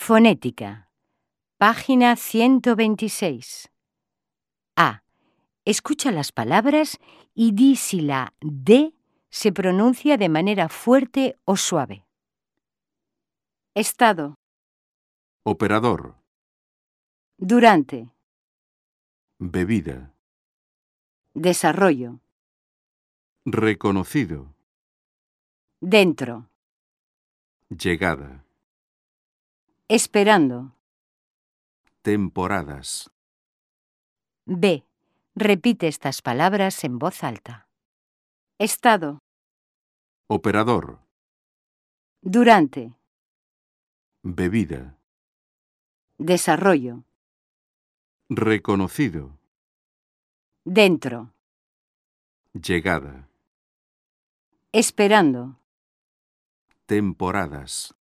Fonética. Página 126. A. Escucha las palabras y di si la D se pronuncia de manera fuerte o suave. Estado. Operador. Durante. Bebida. Desarrollo. Reconocido. Dentro. Llegada. Esperando. Temporadas. B. Repite estas palabras en voz alta. Estado. Operador. Durante. Bebida. Desarrollo. Reconocido. Dentro. Llegada. Esperando. Temporadas.